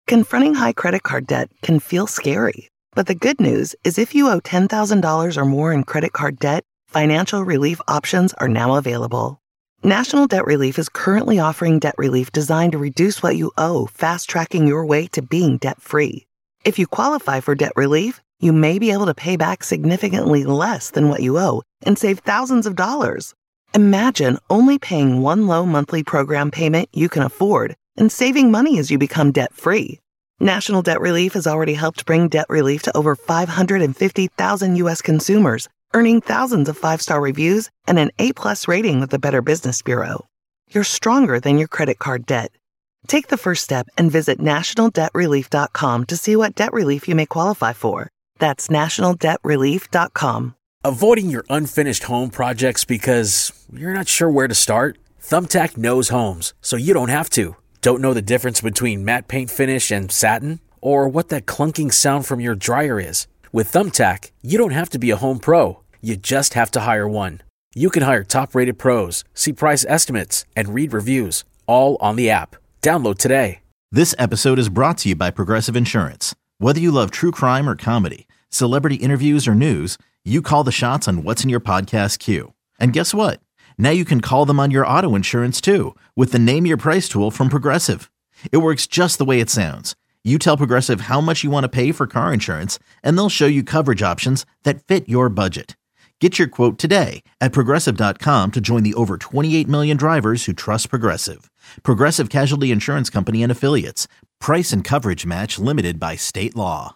Confronting high credit card debt can feel scary, but the good news is if you owe $10,000 or more in credit card debt, financial relief options are now available. National Debt Relief is currently offering debt relief designed to reduce what you owe, fast-tracking your way to being debt-free. If you qualify for debt relief, you may be able to pay back significantly less than what you owe and save thousands of dollars. Imagine only paying one low monthly program payment you can afford and saving money as you become debt-free. National Debt Relief has already helped bring debt relief to over 550,000 U.S. consumers, earning thousands of five-star reviews and an A-plus rating with the Better Business Bureau. You're stronger than your credit card debt. Take the first step and visit nationaldebtrelief.com to see what debt relief you may qualify for. That's nationaldebtrelief.com. Avoiding your unfinished home projects because you're not sure where to start? Thumbtack knows homes, so you don't have to. Don't know the difference between matte paint finish and satin? Or what that clunking sound from your dryer is? With Thumbtack, you don't have to be a home pro. You just have to hire one. You can hire top-rated pros, see price estimates, and read reviews, all on the app. Download today. This episode is brought to you by Progressive Insurance. Whether you love true crime or comedy, celebrity interviews or news, you call the shots on what's in your podcast queue. And guess what? Now you can call them on your auto insurance too with the Name Your Price tool from Progressive. It works just the way it sounds. You tell Progressive how much you want to pay for car insurance, and they'll show you coverage options that fit your budget. Get your quote today at Progressive.com to join the over 28 million drivers who trust Progressive. Progressive Casualty Insurance Company and Affiliates. Price and coverage match limited by state law.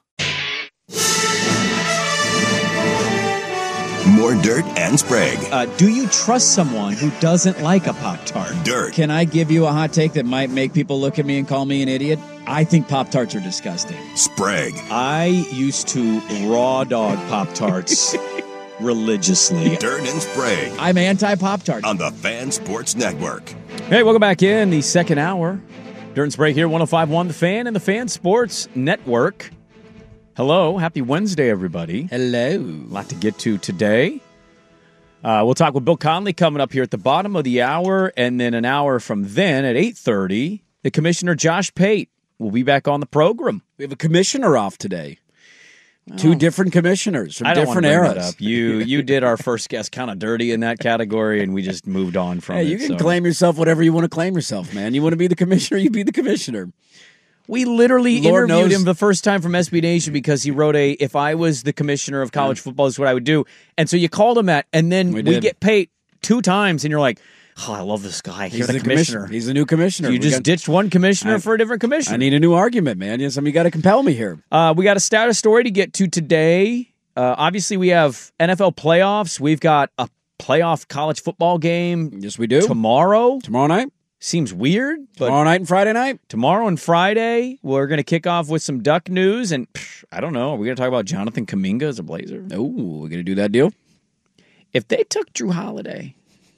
More Dirt and Sprague. Do you trust someone who doesn't like a Pop-Tart? Dirt. Can I give you a hot take that might make people look at me and call me an idiot? I think Pop-Tarts are disgusting. Sprague. I used to raw dog Pop-Tarts religiously. Dirt and Sprague. I'm anti-Pop-Tart. On the Fan Sports Network. Hey, welcome back in the second hour. Dirt and Sprague here, 105.1 The Fan and the Fan Sports Network. Hello. Happy Wednesday, everybody. Hello. A lot to get to today. We'll talk with Bill Conley coming up here at the bottom of the hour, and then an hour from then at 8:30, the Commissioner Josh Pate will be back on the program. We have a commissioner off today. Two different commissioners from different eras. You did our first guest kind of dirty in that category, and we just moved on from it. You can claim yourself whatever you want to claim yourself, man. You want to be the commissioner, you be the commissioner. We literally interviewed him the first time from SB Nation because he wrote if I was the commissioner of college football, this is what I would do. And so you called him that, and then we get paid 2 times, and you're like, oh, I love this guy. He's the commissioner. He's the new commissioner. You just ditched one commissioner for a different commissioner. I need a new argument, man. You got to compel me here. We got a status story to get to today. Obviously, we have NFL playoffs. We've got a playoff college football game. Yes, we do. Tomorrow night. Seems weird. But tomorrow night and Friday night? Tomorrow and Friday, we're going to kick off with some Duck news. And I don't know, are we going to talk about Jonathan Kuminga as a Blazer? Oh, we're going to do that deal? If they took Drew Holiday,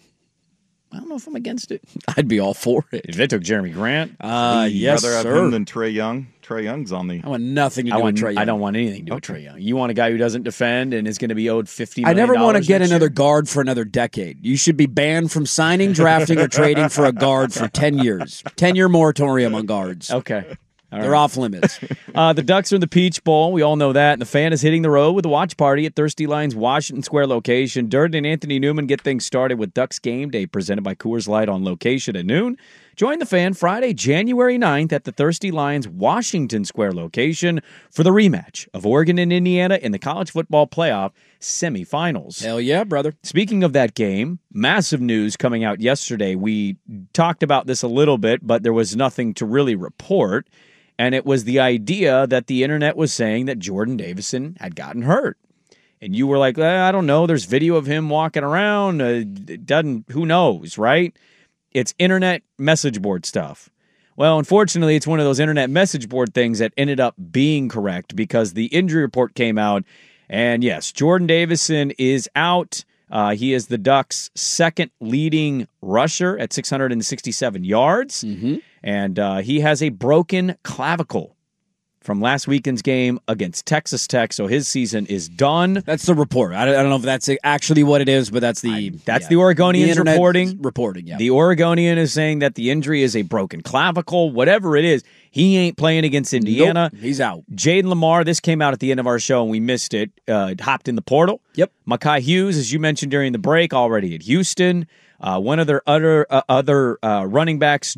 I don't know if I'm against it. I'd be all for it. If they took Jeremy Grant, yes, rather have sir. him than Trae Young. Trae Young's on the. I want nothing to do with Trae Young. I don't want anything to do with Trae Young. You want a guy who doesn't defend and is going to be owed $50 million. I never want to get another guard for another decade. You should be banned from signing, drafting, or trading for a guard for 10 years. 10-year moratorium on guards. Okay. They're off limits. The Ducks are in the Peach Bowl. We all know that. And the Fan is hitting the road with a watch party at Thirsty Line's Washington Square location. Dirt and Anthony Newman get things started with Ducks Game Day presented by Coors Light on location at noon. Join the Fan Friday, January 9th at the Thirsty Lions Washington Square location for the rematch of Oregon and Indiana in the college football playoff semifinals. Hell yeah, brother. Speaking of that game, massive news coming out yesterday. We talked about this a little bit, but there was nothing to really report. And it was the idea that the internet was saying that Jordan Davison had gotten hurt. And you were like, I don't know. There's video of him walking around. It doesn't, who knows, right? It's internet message board stuff. Well, unfortunately, it's one of those internet message board things that ended up being correct because the injury report came out. And yes, Jordan Davison is out. He is the Ducks' second leading rusher at 667 yards. Mm-hmm. And he has a broken clavicle. from last weekend's game against Texas Tech, so his season is done. That's the report. I don't know if that's actually what it is, but that's the Oregonian's reporting. Reporting, yeah. The Oregonian is saying that the injury is a broken clavicle, whatever it is. He ain't playing against Indiana. Nope, he's out. Jaden Lamar, this came out at the end of our show and we missed it, hopped in the portal. Yep. Mekhi Hughes, as you mentioned during the break, already at Houston. One of their other running backs,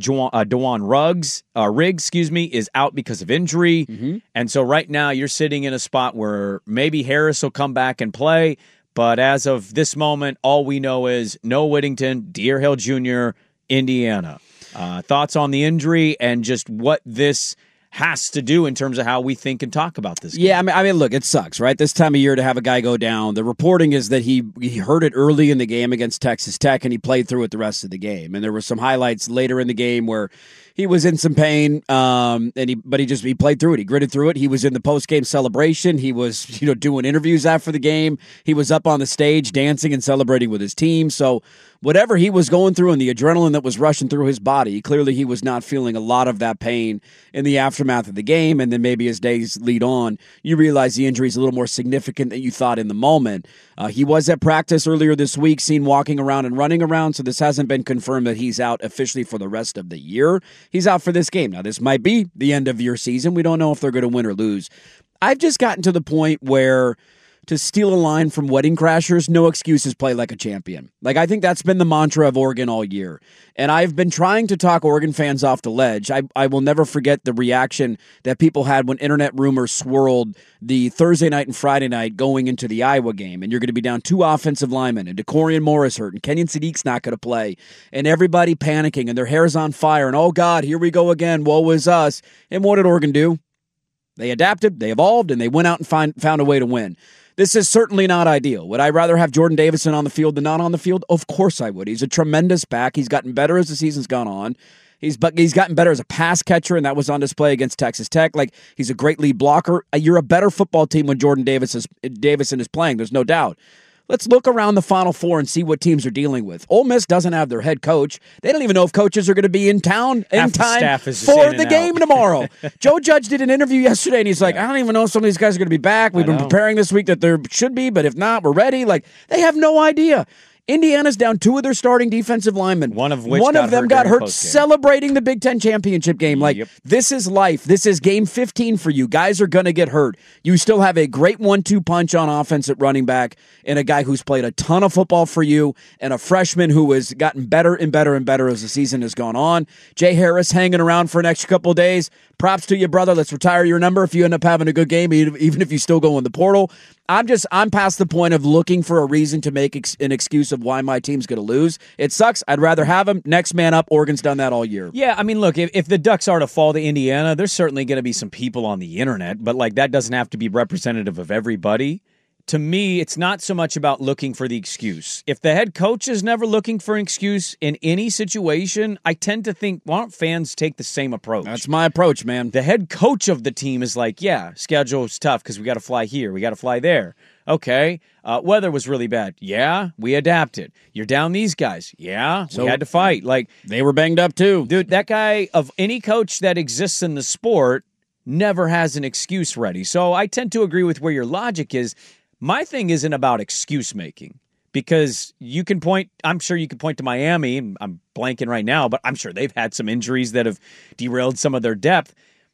Dewan Riggs, is out because of injury. Mm-hmm. And so right now you're sitting in a spot where maybe Harris will come back and play. But as of this moment, all we know is Noah Whittington, De'Aaron Hill Jr., Indiana. Thoughts on the injury and just what this has to do in terms of how we think and talk about this game. Yeah, I mean, look, it sucks, right? This time of year to have a guy go down. The reporting is that he hurt it early in the game against Texas Tech, and he played through it the rest of the game. And there were some highlights later in the game where he was in some pain, but he played through it. He gritted through it. He was in the post-game celebration. He was, doing interviews after the game. He was up on the stage dancing and celebrating with his team. So whatever he was going through and the adrenaline that was rushing through his body, clearly he was not feeling a lot of that pain in the aftermath of the game. And then maybe as days lead on, you realize the injury is a little more significant than you thought in the moment. He was at practice earlier this week, seen walking around and running around, so this hasn't been confirmed that he's out officially for the rest of the year. He's out for this game. Now, this might be the end of your season. We don't know if they're going to win or lose. I've just gotten to the point where, to steal a line from Wedding Crashers, no excuses, play like a champion. Like, I think that's been the mantra of Oregon all year. And I've been trying to talk Oregon fans off the ledge. I will never forget the reaction that people had when internet rumors swirled the Thursday night and Friday night going into the Iowa game. And you're going to be down 2 offensive linemen, and DeCorian Morris hurt, and Kenyon Sadiq's not going to play. And everybody panicking, and their hair's on fire, and oh God, here we go again, woe is us. And what did Oregon do? They adapted, they evolved, and they went out and found a way to win. This is certainly not ideal. Would I rather have Jordan Davison on the field than not on the field? Of course I would. He's a tremendous back. He's gotten better as the season's gone on. He's gotten better as a pass catcher, and that was on display against Texas Tech. Like, he's a great lead blocker. You're a better football team when Jordan Davison is playing. There's no doubt. Let's look around the Final Four and see what teams are dealing with. Ole Miss doesn't have their head coach. They don't even know if coaches are going to be in town in time for the game tomorrow. Joe Judge did an interview yesterday, and he's like, I don't even know if some of these guys are going to be back. We've been preparing this week that there should be, but if not, we're ready. Like, they have no idea. Indiana's down 2 of their starting defensive linemen. One of them got hurt celebrating the Big Ten championship game. Like, This is life. This is game 15 for you. Guys are going to get hurt. You still have a great 1-2 punch on offense at running back, and a guy who's played a ton of football for you, and a freshman who has gotten better and better and better as the season has gone on. Jay Harris hanging around for an extra couple of days. Props to you, brother. Let's retire your number if you end up having a good game, even if you still go in the portal. I'm past the point of looking for a reason to make an excuse of why my team's going to lose. It sucks. I'd rather have him. Next man up. Oregon's done that all year. Yeah, I mean, look, if the Ducks are to fall to Indiana, there's certainly going to be some people on the internet, but like that doesn't have to be representative of everybody. To me, it's not so much about looking for the excuse. If the head coach is never looking for an excuse in any situation, I tend to think, why don't fans take the same approach? That's my approach, man. The head coach of the team is like, yeah, schedule's tough because we got to fly here, we got to fly there. Okay, weather was really bad. Yeah, we adapted. You're down these guys. Yeah, we had to fight. Like, they were banged up too. Dude, that guy, of any coach that exists in the sport, never has an excuse ready. So I tend to agree with where your logic is. My thing isn't about excuse making, because you can point, I'm sure you can point to Miami, I'm blanking right now, but I'm sure they've had some injuries that have derailed some of their depth.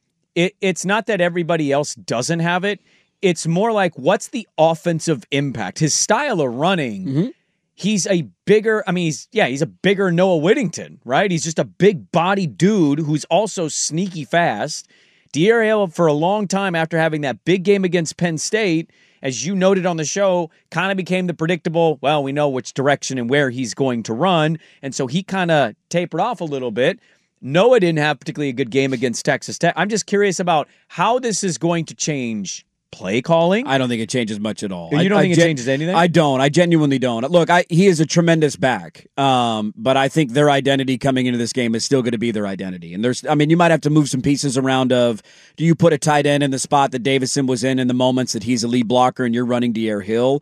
It's not that everybody else doesn't have it. It's more like, what's the offensive impact? His style of running, he's a bigger, he's a bigger Noah Whittington, right? He's just a big body dude who's also sneaky fast. De'Aaron Hill, for a long time after having that big game against Penn State, as you noted on the show, kind of became the predictable, well, we know which direction and where he's going to run, and so he kind of tapered off a little bit. Noah didn't have particularly a good game against Texas Tech. I'm just curious about how this is going to change play calling. I don't think it changes much at all. You don't think it changes anything? I don't. I genuinely don't. Look, he is a tremendous back, but I think their identity coming into this game is still going to be their identity. And you might have to move some pieces around of, do you put a tight end in the spot that Davison was in the moments that he's a lead blocker and you're running De'Aaron Hill?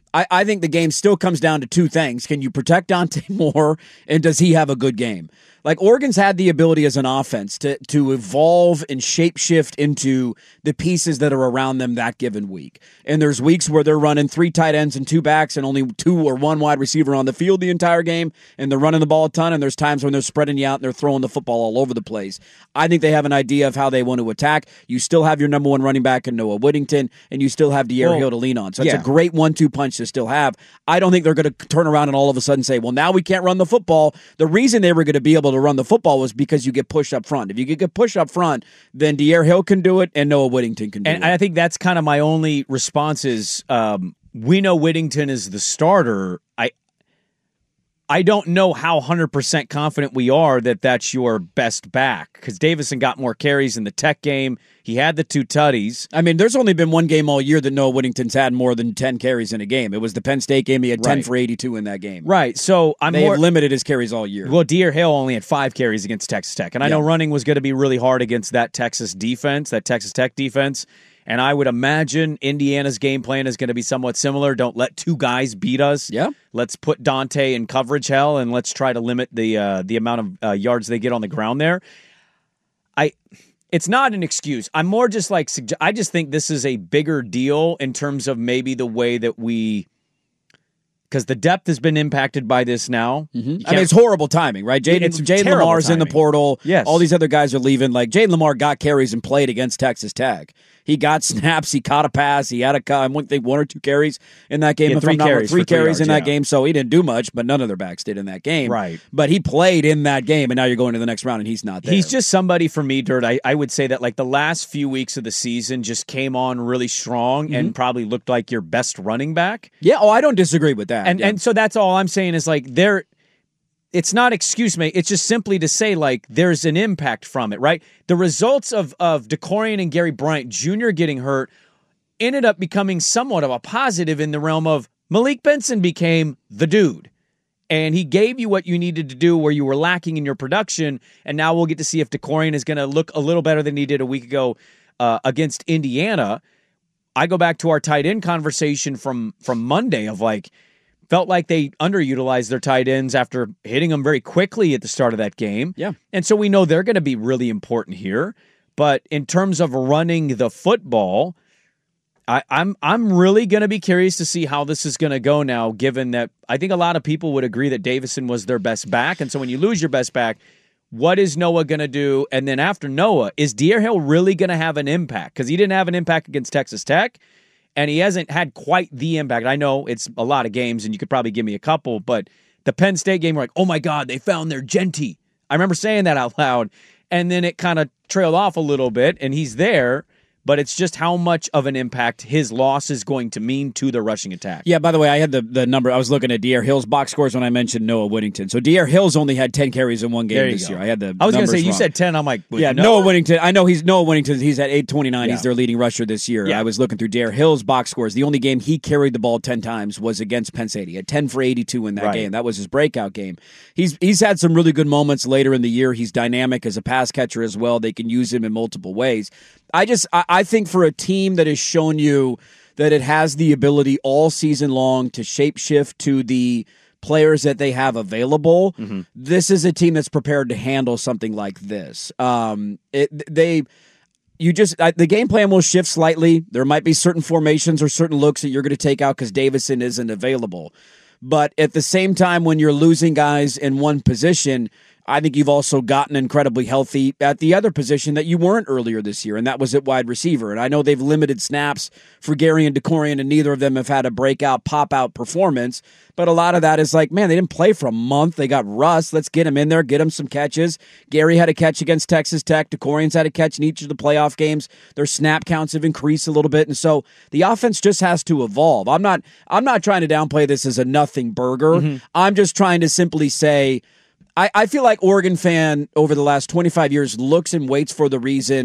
I think the game still comes down to 2 things. Can you protect Dante Moore, and does he have a good game? Like, Oregon's had the ability as an offense to evolve and shapeshift into the pieces that are around them that given week. And there's weeks where they're running 3 tight ends and 2 backs and only 2 or 1 wide receiver on the field the entire game, and they're running the ball a ton, and there's times when they're spreading you out and they're throwing the football all over the place. I think they have an idea of how they want to attack. You still have your number 1 running back in Noah Whittington, and you still have De'Aaron Hill to lean on. So it's a great 1-2 punch to still have. I don't think they're going to turn around and all of a sudden say, well, now we can't run the football. The reason they were going to be able to run the football was because you get pushed up front. If you get pushed up front, then De'Aaron Hill can do it and Noah Whittington can do it. And I think that's kind of my only response is we know Whittington is the starter. I don't know how 100% confident we are that that's your best back because Davison got more carries in the Tech game. He had the 2 tutties. I mean, there's only been one game all year that Noah Whittington's had more than 10 carries in a game. It was the Penn State game. He had 10 for 82 in that game. Right. So they have limited his carries all year. Well, De'Aaron Hill only had 5 carries against Texas Tech. And I know running was going to be really hard against that Texas defense, that Texas Tech defense. And I would imagine Indiana's game plan is going to be somewhat similar. Don't let 2 guys beat us. Yeah. Let's put Dante in coverage hell, and let's try to limit the amount of yards they get on the ground there. It's not an excuse. I'm more just like, I just think this is a bigger deal in terms of maybe the way that because the depth has been impacted by this now. Mm-hmm. I mean, it's horrible timing, right? Jaden Lamar's in the portal. Yes. All these other guys are leaving. Like, Jaden Lamar got carries and played against Texas Tech. He got snaps. He caught a pass. He had I think 1 or 2 carries in that game. Three carries in that game. So he didn't do much, but none of their backs did in that game. Right. But he played in that game, and now you're going to the next round, and he's not there. He's just somebody for me, Dirt. I would say that like the last few weeks of the season just came on really strong and probably looked like your best running back. Yeah. Oh, I don't disagree with that. And so that's all I'm saying is like it's not excuse me. It's just simply to say like there's an impact from it, right? The results of DeCorian and Gary Bryant Jr. getting hurt ended up becoming somewhat of a positive in the realm of Malik Benson became the dude. And he gave you what you needed to do where you were lacking in your production. And now we'll get to see if DeCorian is going to look a little better than he did a week ago against Indiana. I go back to our tight end conversation from Monday of like, felt like they underutilized their tight ends after hitting them very quickly at the start of that game. Yeah. And so we know they're going to be really important here. But in terms of running the football, I'm really going to be curious to see how this is going to go now, given that I think a lot of people would agree that Davison was their best back. And so when you lose your best back, what is Noah going to do? And then after Noah, is De'Aaron Hill really going to have an impact? Because he didn't have an impact against Texas Tech. And he hasn't had quite the impact. I know it's a lot of games, and you could probably give me a couple, but the Penn State game, we're like, oh my God, they found their Genty. I remember saying that out loud, and then it kind of trailed off a little bit, and he's there, but it's just how much of an impact his loss is going to mean to the rushing attack. Yeah, by the way, I had the number. I was looking at De'Aaron Hill's box scores when I mentioned Noah Whittington. So De'Aaron Hill's only had 10 carries in one game this year. I had the I was going to say, wrong. You said 10. I'm like, yeah, Noah Whittington. I know Noah Whittington. He's at 829. Yeah. He's their leading rusher this year. Yeah. I was looking through De'Aaron Hill's box scores. The only game he carried the ball 10 times was against Penn State. He had 10 for 82 in that game. That was his breakout game. He's had some really good moments later in the year. He's dynamic as a pass catcher as well. They can use him in multiple ways. I think for a team that has shown you that it has the ability all season long to shapeshift to the players that they have available, this is a team that's prepared to handle something like this. The game plan will shift slightly. There might be certain formations or certain looks that you're going to take out because Davison isn't available. But at the same time, when you're losing guys in one position, I think you've also gotten incredibly healthy at the other position that you weren't earlier this year, and that was at wide receiver. And I know they've limited snaps for Gary and DeCorian, and neither of them have had a breakout, pop-out performance. But a lot of that is like, man, they didn't play for a month. They got rust. Let's get him in there, get him some catches. Gary had a catch against Texas Tech. DeCorian's had a catch in each of the playoff games. Their snap counts have increased a little bit, and so the offense just has to evolve. I'm not trying to downplay this as a nothing burger. I'm just trying to simply say, I feel like Oregon fan over the last 25 years looks and waits for the reason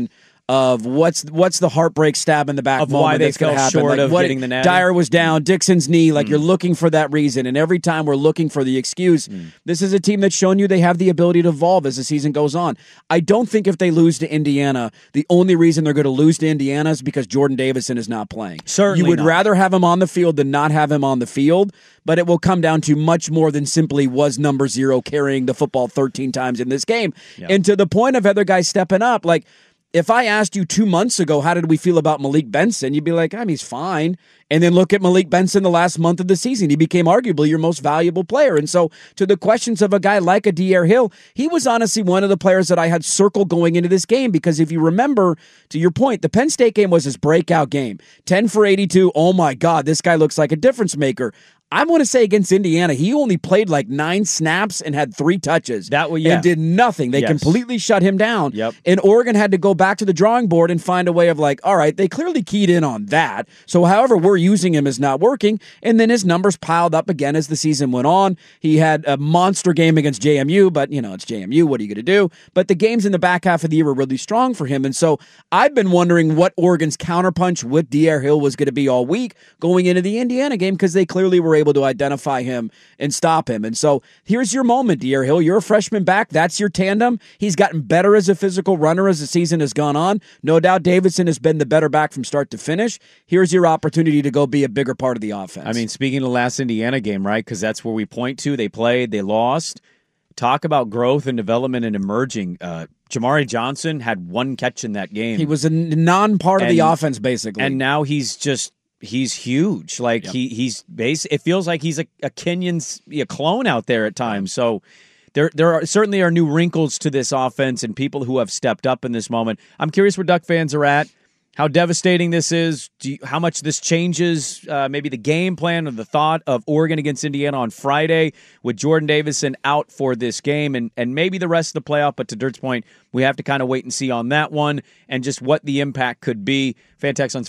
of what's the heartbreak stab in the back of moment why they that's gonna fell happen. short like of what, getting the net. Dyer was down, Dixon's knee. Like you're looking for that reason, and every time we're looking for the excuse. This is a team that's shown you they have the ability to evolve as the season goes on. I don't think if they lose to Indiana, the only reason they're going to lose to Indiana is because Jordan Davison is not playing. Certainly you would not. rather have him on the field than not have him on the field, but it will come down to much more than simply was number 0 carrying the football 13 times in this game. Yeah. And to the point of other guys stepping up, like if I asked you 2 months ago, how did we feel about Malik Benson? You'd be like, I mean, he's fine. And then look at Malik Benson the last month of the season. He became arguably your most valuable player. And so to the questions of a guy like a Dyer Hill, he was honestly one of the players that I had circled going into this game because if you remember, to your point, the Penn State game was his breakout game. 10 for 82. Oh my God, this guy looks like a difference maker. I want to say against Indiana, he only played like 9 snaps and had 3 touches. And did nothing. They completely shut him down. Yep. And Oregon had to go back to the drawing board and find a way of like, all right, they clearly keyed in on that. So however we're using him is not working. And then his numbers piled up again as the season went on. He had a monster game against JMU, but it's JMU. What are you going to do? But the games in the back half of the year were really strong for him. And so I've been wondering what Oregon's counterpunch with Dyer Hill was going to be all week going into the Indiana game because they clearly were able to identify him and stop him. And so here's your moment, Dyer Hill. You're a freshman back. That's your tandem. He's gotten better as a physical runner as the season has gone on. No doubt Davidson has been the better back from start to finish. Here's your opportunity to go be a bigger part of the offense. I mean, speaking of the last Indiana game, right, because that's where we point to. They played, they lost. Talk about growth and development and emerging. Jamari Johnson had 1 catch in that game. He was a non-part of the offense, basically. And now he's huge. Like he's it feels like he's a Kenyon clone out there at times. So there certainly are new wrinkles to this offense and people who have stepped up in this moment. I'm curious where Duck fans are at, how devastating this is, how much this changes maybe the game plan or the thought of Oregon against Indiana on Friday with Jordan Davison out for this game and maybe the rest of the playoff. But to Dirt's point, we have to kind of wait and see on that one and just what the impact could be. Fan text on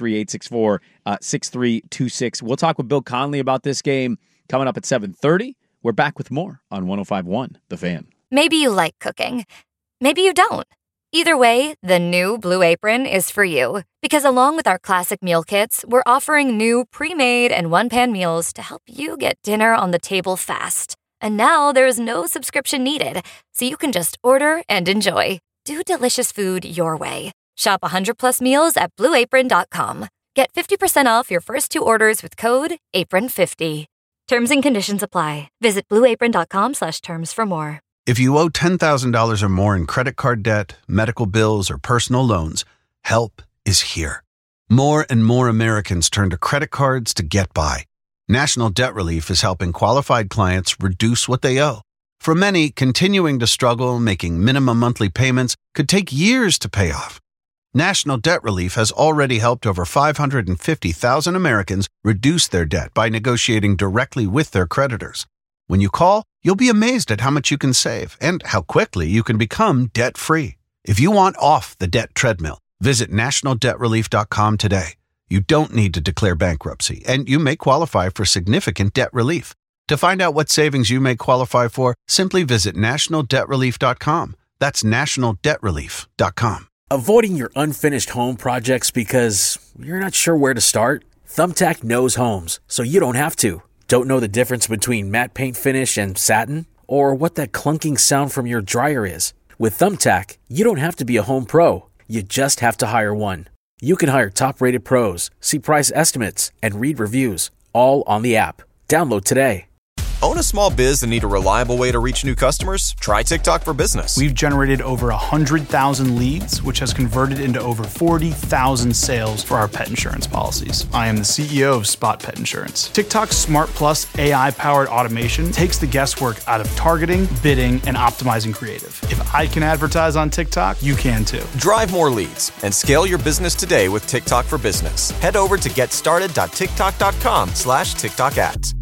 503-864-6326. We'll talk with Bill Conley about this game coming up at 7:30. We're back with more on 105.1 The Fan. Maybe you like cooking. Maybe you don't. Either way, the new Blue Apron is for you. Because along with our classic meal kits, we're offering new pre-made and one-pan meals to help you get dinner on the table fast. And now there's no subscription needed, so you can just order and enjoy. Do delicious food your way. Shop 100+ meals at BlueApron.com. Get 50% off your first 2 orders with code APRON50. Terms and conditions apply. Visit BlueApron.com/terms for more. If you owe $10,000 or more in credit card debt, medical bills, or personal loans, help is here. More and more Americans turn to credit cards to get by. National Debt Relief is helping qualified clients reduce what they owe. For many, continuing to struggle making minimum monthly payments could take years to pay off. National Debt Relief has already helped over 550,000 Americans reduce their debt by negotiating directly with their creditors. When you call, you'll be amazed at how much you can save and how quickly you can become debt-free. If you want off the debt treadmill, visit nationaldebtrelief.com today. You don't need to declare bankruptcy, and you may qualify for significant debt relief. To find out what savings you may qualify for, simply visit nationaldebtrelief.com. That's nationaldebtrelief.com. Avoiding your unfinished home projects because you're not sure where to start? Thumbtack knows homes, so you don't have to. Don't know the difference between matte paint finish and satin? Or what that clunking sound from your dryer is? With Thumbtack, you don't have to be a home pro. You just have to hire one. You can hire top-rated pros, see price estimates, and read reviews, all on the app. Download today. Own a small biz and need a reliable way to reach new customers? Try TikTok for Business. We've generated over 100,000 leads, which has converted into over 40,000 sales for our pet insurance policies. I am the CEO of Spot Pet Insurance. TikTok's Smart Plus AI-powered automation takes the guesswork out of targeting, bidding, and optimizing creative. If I can advertise on TikTok, you can too. Drive more leads and scale your business today with TikTok for Business. Head over to getstarted.tiktok.com/TikTok ads.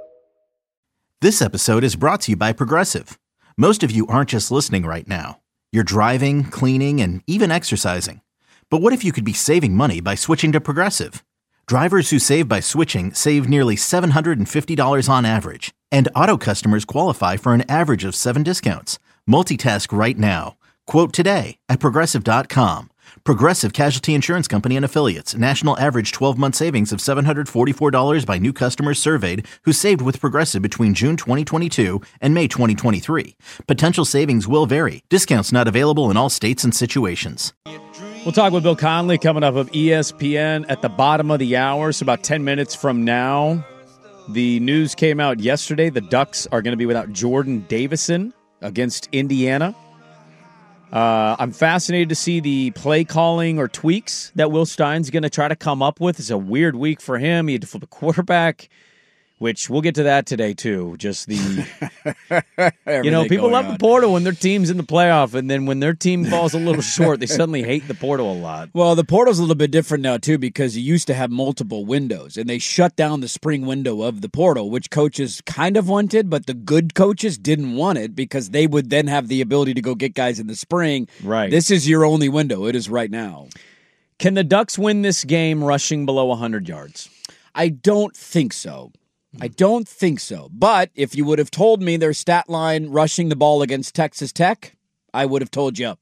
This episode is brought to you by Progressive. Most of you aren't just listening right now. You're driving, cleaning, and even exercising. But what if you could be saving money by switching to Progressive? Drivers who save by switching save nearly $750 on average. And auto customers qualify for an average of 7 discounts. Multitask right now. Quote today at Progressive.com. Progressive Casualty Insurance Company and Affiliates. National average 12-month savings of $744 by new customers surveyed who saved with Progressive between June 2022 and May 2023. Potential savings will vary. Discounts not available in all states and situations. We'll talk with Bill Connelly coming up of ESPN at the bottom of the hour, so about 10 minutes from now. The news came out yesterday. The Ducks are going to be without Jordan Davison against Indiana. I'm fascinated to see the play calling or tweaks that Will Stein's going to try to come up with. It's a weird week for him. He had to flip a quarterback, which we'll get to that today, too. Just the, people love the portal when their team's in the playoff, and then when their team falls a little short, they suddenly hate the portal a lot. Well, the portal's a little bit different now, too, because you used to have multiple windows, and they shut down the spring window of the portal, which coaches kind of wanted, but the good coaches didn't want it because they would then have the ability to go get guys in the spring. Right. This is your only window. It is right now. Can the Ducks win this game rushing below 100 yards? I don't think so. But if you would have told me their stat line rushing the ball against Texas Tech, I would have told you,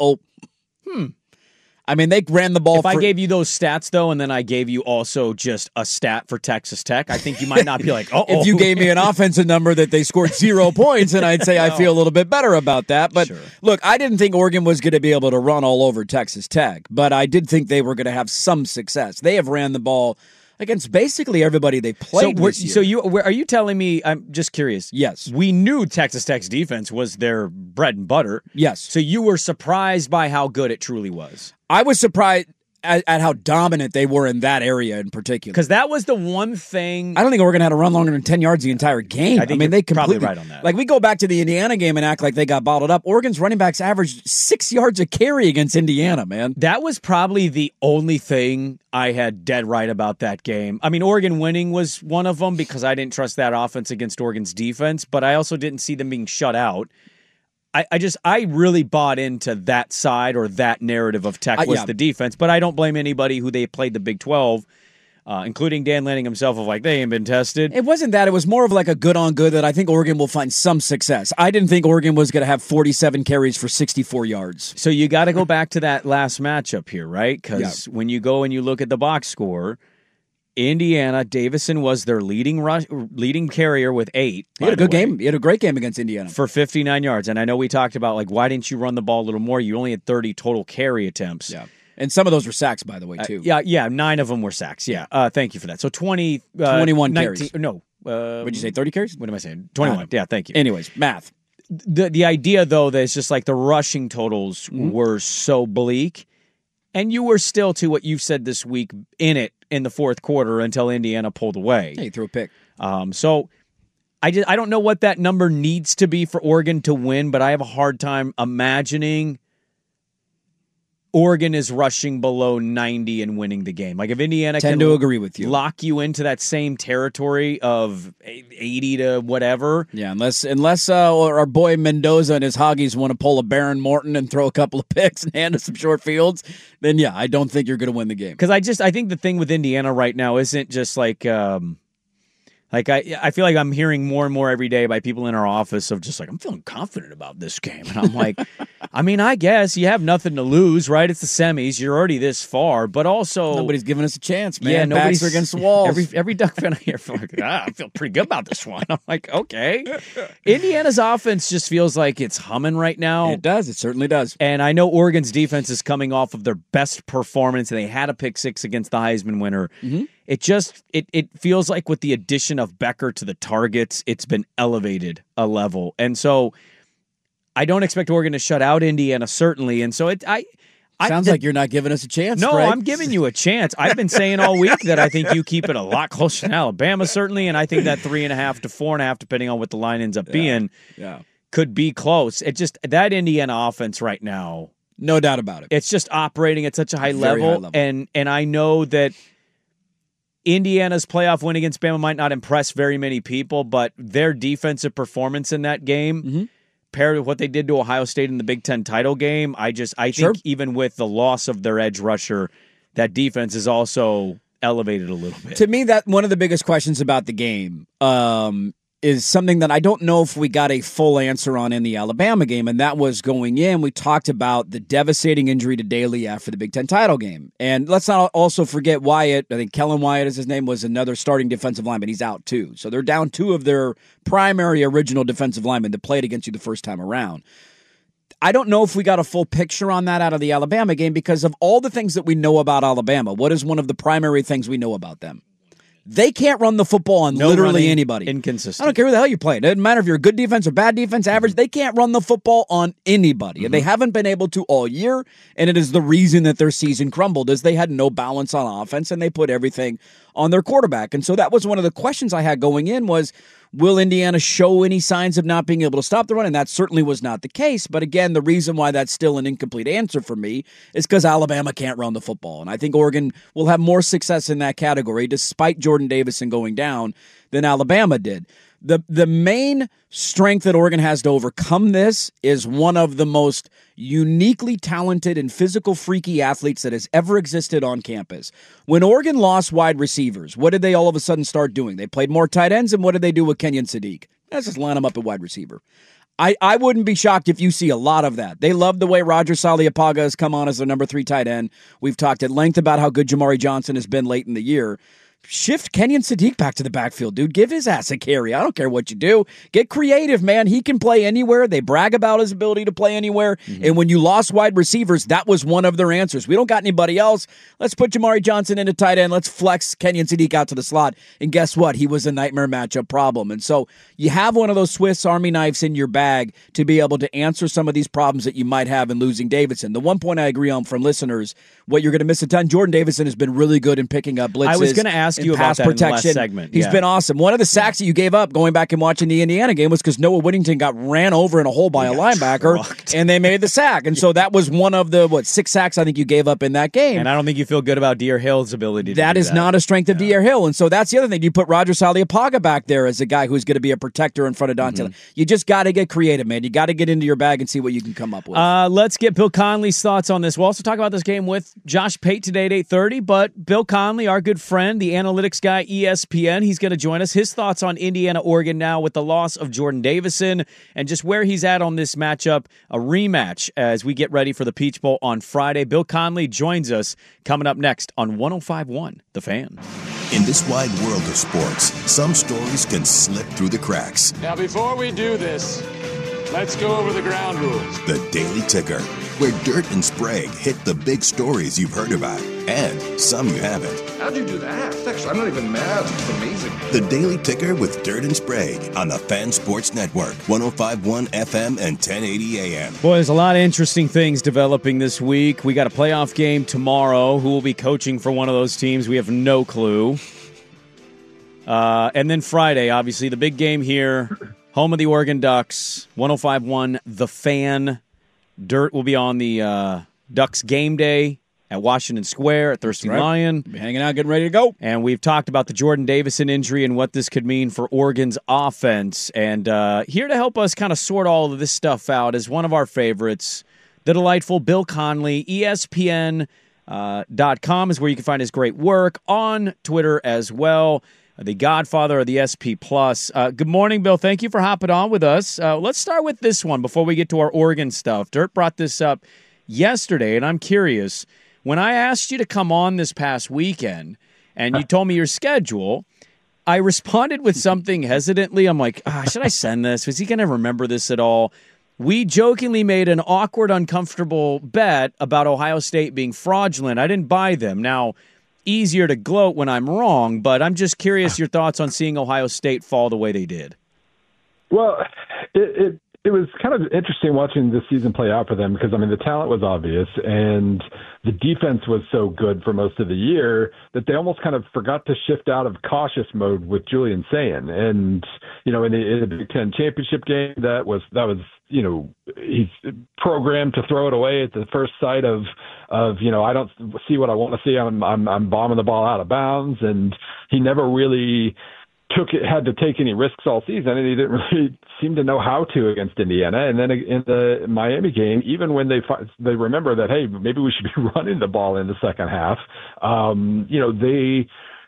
I mean, they ran the ball. If I gave you those stats, though, and then I gave you also just a stat for Texas Tech, I think you might not be like, If you gave me an offensive number that they scored 0 points, and I'd say I feel a little bit better about that. But Look, I didn't think Oregon was going to be able to run all over Texas Tech, but I did think they were going to have some success. They have ran the ball against basically everybody they played this year. So are you telling me, I'm just curious. Yes. We knew Texas Tech's defense was their bread and butter. Yes. So you were surprised by how good it truly was. I was surprised at how dominant they were in that area in particular. Because that was the one thing. I don't think Oregon had to run longer than 10 yards the entire game. I mean, they completely probably right on that. Like, we go back to the Indiana game and act like they got bottled up. Oregon's running backs averaged 6 yards a carry against Indiana, man. That was probably the only thing I had dead right about that game. I mean, Oregon winning was one of them because I didn't trust that offense against Oregon's defense, but I also didn't see them being shut out. I really bought into that side or that narrative of Tech was the defense, but I don't blame anybody who they played the Big 12, including Dan Lanning himself, of like, they ain't been tested. It wasn't that. It was more of like a good on good that I think Oregon will find some success. I didn't think Oregon was going to have 47 carries for 64 yards. So you got to go back to that last matchup here, right? Because when you go and you look at the box score, Indiana, Davison was their leading carrier with 8. He had a good game. He had a great game against Indiana. For 59 yards. And I know we talked about, like, why didn't you run the ball a little more? You only had 30 total carry attempts. Yeah. And some of those were sacks, by the way, too. 9 of them were sacks. Yeah. Thank you for that. So 21 carries. No. Would you say 30 carries? What am I saying? 21. Yeah, thank you. Anyways, math. The idea, though, that it's just like the rushing totals were so bleak. And you were still, to what you've said this week, in it in the fourth quarter until Indiana pulled away. Hey, he threw a pick. So I don't know what that number needs to be for Oregon to win, but I have a hard time imagining Oregon is rushing below 90 and winning the game. Like, if Indiana can agree with you, lock you into that same territory of 80 to whatever. Yeah, unless our boy Mendoza and his Hoggies want to pull a Baron Morton and throw a couple of picks and hand us some short fields, then yeah, I don't think you're going to win the game. Because I think the thing with Indiana right now isn't just like I feel like I'm hearing more and more every day by people in our office of just like, I'm feeling confident about this game. And I'm like, I mean, I guess you have nothing to lose, right? It's the semis. You're already this far, but also nobody's giving us a chance, man. Yeah, backs are against the walls. Every Duck fan I hear feel like, I feel pretty good about this one. I'm like, okay. Indiana's offense just feels like it's humming right now. It does. It certainly does. And I know Oregon's defense is coming off of their best performance, and they had a pick six against the Heisman winner. Mm-hmm. It just it feels like with the addition of Becker to the targets, it's been elevated a level. And so I don't expect Oregon to shut out Indiana, certainly. And so sounds like you're not giving us a chance. No, Greg. I'm giving you a chance. I've been saying all week that I think you keep it a lot closer than Alabama, certainly, and I think that 3.5 to 4.5, depending on what the line ends up being, could be close. It just that Indiana offense right now, no doubt about it. It's just operating at such a high level. And I know that Indiana's playoff win against Bama might not impress very many people, but their defensive performance in that game, paired with what they did to Ohio State in the Big Ten title game, I think even with the loss of their edge rusher, that defense is also elevated a little bit. To me, that one of the biggest questions about the game is something that I don't know if we got a full answer on in the Alabama game, and that was going in. We talked about the devastating injury to Daly after the Big Ten title game. And let's not also forget Wyatt. I think Kellen Wyatt is his name, was another starting defensive lineman. He's out too. So they're down two of their primary original defensive linemen that played against you the first time around. I don't know if we got a full picture on that out of the Alabama game because of all the things that we know about Alabama. What is one of the primary things we know about them? They can't run the football on literally anybody. Inconsistent. I don't care who the hell you play. It doesn't matter if you're a good defense or bad defense, average. They can't run the football on anybody. And they haven't been able to all year, and it is the reason that their season crumbled is they had no balance on offense, and they put everything on their quarterback. And so that was one of the questions I had going in was, will Indiana show any signs of not being able to stop the run? And that certainly was not the case. But again, the reason why that's still an incomplete answer for me is because Alabama can't run the football. And I think Oregon will have more success in that category, despite Jordan Davison going down, than Alabama did. The main strength that Oregon has to overcome this is one of the most uniquely talented and physical freaky athletes that has ever existed on campus. When Oregon lost wide receivers, what did they all of a sudden start doing? They played more tight ends, and what did they do with Kenyon Sadiq? Let's just line them up at wide receiver. I wouldn't be shocked if you see a lot of that. They love the way Roger Saliapaga has come on as their number 3 tight end. We've talked at length about how good Jamari Johnson has been late in the year. Shift Kenyon Sadiq back to the backfield, dude. Give his ass a carry. I don't care what you do. Get creative, man. He can play anywhere. They brag about his ability to play anywhere. And when you lost wide receivers, that was one of their answers. We don't got anybody else. Let's put Jamari Johnson into tight end. Let's flex Kenyon Sadiq out to the slot. And guess what? He was a nightmare matchup problem. And so you have one of those Swiss Army knives in your bag to be able to answer some of these problems that you might have in losing Davidson. The one point I agree on from listeners, what you're going to miss a ton, Jordan Davison has been really good in picking up blitzes. I was going to ask you about that protection. In the last segment. He's been awesome. One of the sacks that you gave up going back and watching the Indiana game was because Noah Whittington got ran over in a hole by a linebacker, and they made the sack. And so that was one of the, 6 sacks I think you gave up in that game. And I don't think you feel good about De'Aaron Hill's ability to do that. That is not a strength of De'Aaron Hill. And so that's the other thing. You put Roger Saliapaga back there as a guy who's going to be a protector in front of Dante. You just got to get creative, man. You got to get into your bag and see what you can come up with. Let's get Bill Conley's thoughts on this. We'll also talk about this game with Josh Pate today at 8:30, but Bill Conley, our good friend, the analytics guy, ESPN, he's going to join us. His thoughts on Indiana, Oregon now with the loss of Jordan Davison and just where he's at on this matchup, a rematch as we get ready for the Peach Bowl on Friday. Bill Conley joins us coming up next on 105.1 The Fan. In this wide world of sports, some stories can slip through the cracks. Now, before we do this, let's go over the ground rules. The Daily Ticker, where Dirt and Sprague hit the big stories you've heard about, and some you haven't. How'd you do that? Actually, I'm not even mad. It's amazing. The Daily Ticker with Dirt and Sprague on the Fan Sports Network, 105.1 FM and 1080 AM. Boy, there's a lot of interesting things developing this week. We got a playoff game tomorrow. Who will be coaching for one of those teams? We have no clue. And then Friday, obviously, the big game here. Home of the Oregon Ducks, 105.1 The Fan. Dirt will be on the Ducks game day at Washington Square at Thirsty Lion. Be hanging out, getting ready to go. And we've talked about the Jordan Davison injury and what this could mean for Oregon's offense. And here to help us kind of sort all of this stuff out is one of our favorites, the delightful Bill Conley. ESPN.com is where you can find his great work, on Twitter as well. The godfather of the SP+. Good morning, Bill. Thank you for hopping on with us. Let's start with this one before we get to our Oregon stuff. Dirt brought this up yesterday, and I'm curious. When I asked you to come on this past weekend and you told me your schedule, I responded with something hesitantly. I'm like, should I send this? Was he going to remember this at all? We jokingly made an awkward, uncomfortable bet about Ohio State being fraudulent. I didn't buy them. Now, easier to gloat when I'm wrong, but I'm just curious your thoughts on seeing Ohio State fall the way they did. Well, it was kind of interesting watching this season play out for them because, I mean, the talent was obvious and the defense was so good for most of the year that they almost kind of forgot to shift out of cautious mode with Julian Sayin. And, you know, in the Big Ten championship game, that was, you know, he's programmed to throw it away at the first sight of, you know, I don't see what I want to see. I'm bombing the ball out of bounds. And he never really had to take any risks all season, and he didn't really seem to know how to against Indiana. And then in the Miami game, even when they remember that, hey, maybe we should be running the ball in the second half, you know, they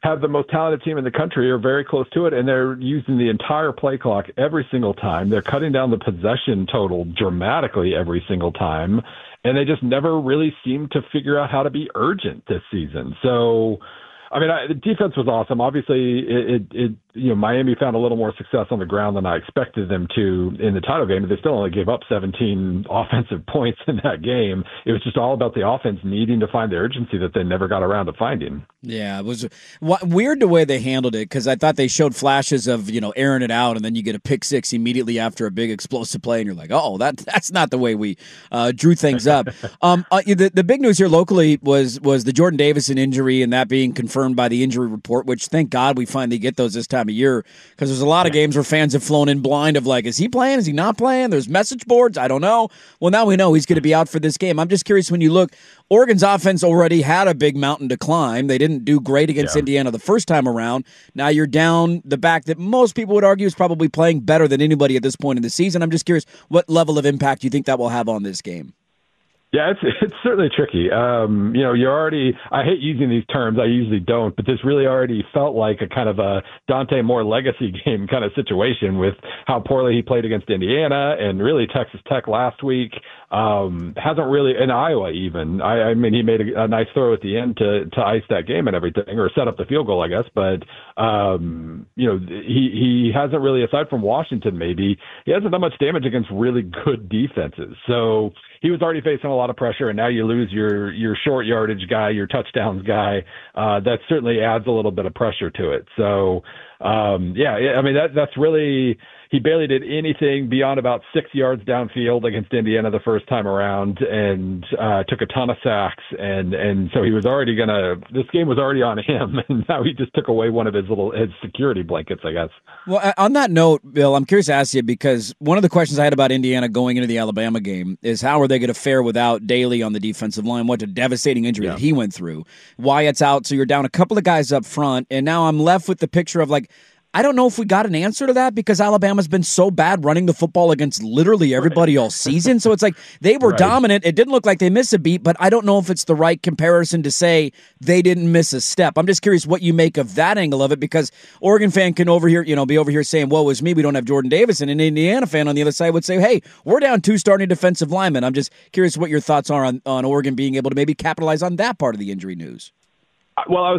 have the most talented team in the country or very close to it, and they're using the entire play clock every single time. They're cutting down the possession total dramatically every single time, and they just never really seem to figure out how to be urgent this season. So, I mean, the defense was awesome. Obviously, Miami found a little more success on the ground than I expected them to in the title game, but they still only gave up 17 offensive points in that game. It was just all about the offense needing to find the urgency that they never got around to finding. Yeah, it was weird the way they handled it, because I thought they showed flashes of, airing it out, and then you get a pick six immediately after a big explosive play, and you're like, oh, that's not the way we drew things up. The big news here locally was the Jordan Davison injury, and that being confirmed by the injury report, which thank God we finally get those this time of year, because there's a lot of games where fans have flown in blind of like, is he playing? Is he not playing? There's message boards. I don't know. Well, now we know he's going to be out for this game. I'm just curious, when you look, Oregon's offense already had a big mountain to climb. They didn't do great against Indiana the first time around. Now you're down the back that most people would argue is probably playing better than anybody at this point in the season. I'm just curious what level of impact you think that will have on this game. Yeah, it's certainly tricky. You're already, I hate using these terms, I usually don't, but this really already felt like a kind of a Dante Moore legacy game kind of situation with how poorly he played against Indiana and really Texas Tech last week. Hasn't really, in Iowa even. I mean, he made a nice throw at the end to ice that game and everything, or set up the field goal, I guess. But, he hasn't really, aside from Washington maybe, he hasn't done much damage against really good defenses. So he was already facing a lot of pressure, and now you lose your short yardage guy, your touchdowns guy. That certainly adds a little bit of pressure to it. So, I mean, that's really, he barely did anything beyond about 6 yards downfield against Indiana the first time around, and took a ton of sacks. And so he was already this game was already on him, and now he just took away one of his security blankets, I guess. Well, on that note, Bill, I'm curious to ask you, because one of the questions I had about Indiana going into the Alabama game is how are they going to fare without Daly on the defensive line? What a devastating injury that he went through. Wyatt's out, so you're down a couple of guys up front, and now I'm left with the picture of like, I don't know if we got an answer to that, because Alabama's been so bad running the football against literally everybody all season. So it's like they were dominant. It didn't look like they missed a beat, but I don't know if it's the right comparison to say they didn't miss a step. I'm just curious what you make of that angle of it, because Oregon fan can be over here saying, woe is me, we don't have Jordan Davison. And an Indiana fan on the other side would say, hey, we're down 2 starting defensive linemen. I'm just curious what your thoughts are on Oregon being able to maybe capitalize on that part of the injury news. Well, I was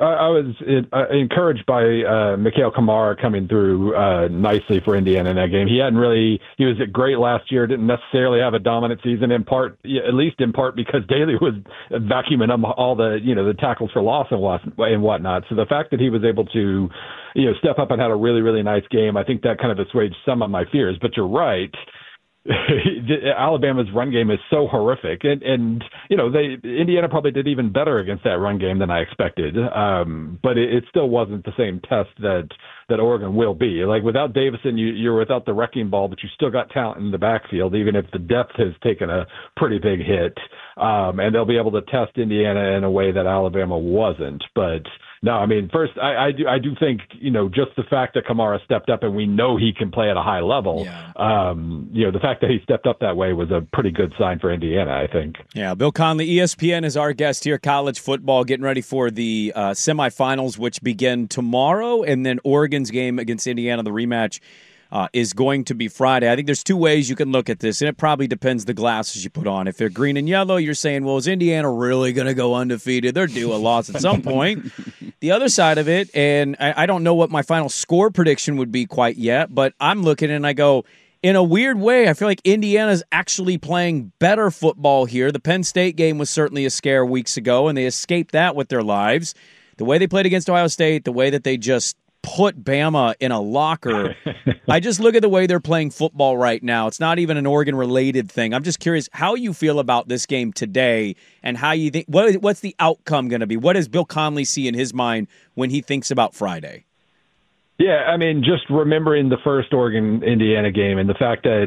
encouraged by Mikhail Kamara coming through nicely for Indiana in that game. He was great last year, didn't necessarily have a dominant season, at least in part because Daly was vacuuming up all the tackles for loss and whatnot. So the fact that he was able to, step up and had a really, really nice game, I think that kind of assuaged some of my fears. But you're right. Alabama's run game is so horrific, and Indiana probably did even better against that run game than I expected. But it still wasn't the same test that Oregon will be. Like without Davison, you're without the wrecking ball, but you still got talent in the backfield, even if the depth has taken a pretty big hit. And they'll be able to test Indiana in a way that Alabama wasn't. But no, I mean, first, I do think, just the fact that Kamara stepped up and we know he can play at a high level, the fact that he stepped up that way was a pretty good sign for Indiana, I think. Yeah, Bill Conley, ESPN, is our guest here, college football, getting ready for the semifinals, which begin tomorrow, and then Oregon's game against Indiana, the rematch, is going to be Friday. I think there's 2 ways you can look at this, and it probably depends the glasses you put on. If they're green and yellow, you're saying, well, is Indiana really going to go undefeated? They're due a loss at some point. The other side of it, and I don't know what my final score prediction would be quite yet, but I'm looking and I go, in a weird way, I feel like Indiana's actually playing better football here. The Penn State game was certainly a scare weeks ago, and they escaped that with their lives. The way they played against Ohio State, the way that they just put Bama in a locker. I just look at the way they're playing football right now. It's not even an Oregon-related thing. I'm just curious how you feel about this game today and how you think what's the outcome going to be? What does Bill Conley see in his mind when he thinks about Friday? Yeah, I mean, just remembering the first Oregon-Indiana game and the fact that,